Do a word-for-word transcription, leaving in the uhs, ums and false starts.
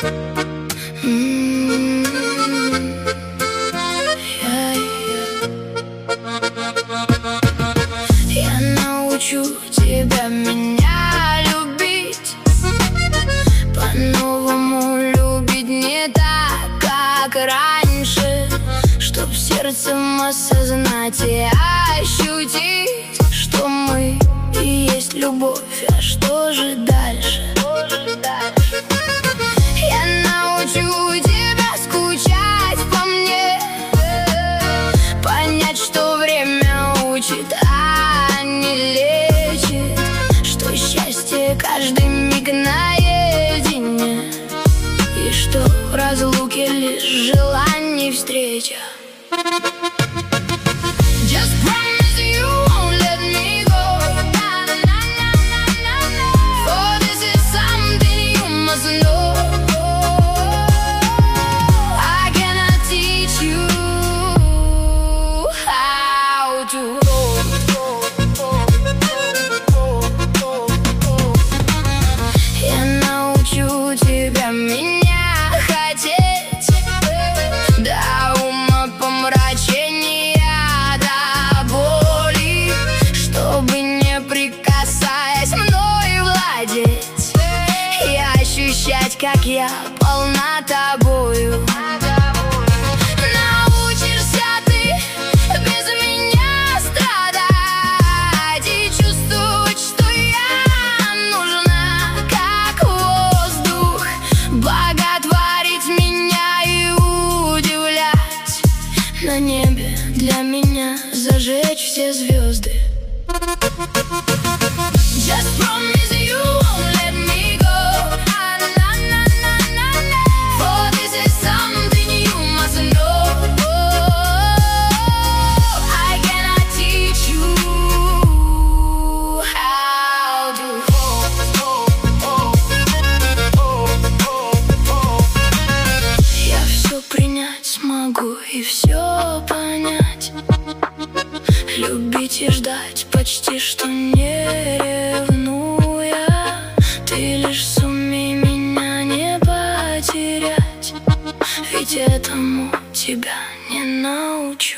М, я, я. Я научу тебя меня любить, по-новому любить, не так, как раньше, чтоб сердцем осознать и ощутить, что мы и есть любовь. А что же дальше? Я научу тебя скучать по мне, понять, что время учит, а не лечит, что счастье каждый миг наедине, и что в разлуке лишь желание встреча. Just promise you won't let me go, for this is something you must know. I cannot teach you how to hold. Я научу тебя меня хотеть до умопомрачения, до боли, чтобы не прикасаясь мной владеть и ощущать, как я полна тобою. Научишься ты без меня страдать и чувствовать, что я нужна, как воздух, боготворить меня и удивлять. На небе для меня зажечь все звезды. Just promise you won't let me go, for this is something you must know. I cannot teach you how to hold. Я все принять смогу и все понять, любить и ждать почти что не ревнуя. Ты лишь сумей меня не потерять, ведь этому тебя не научу.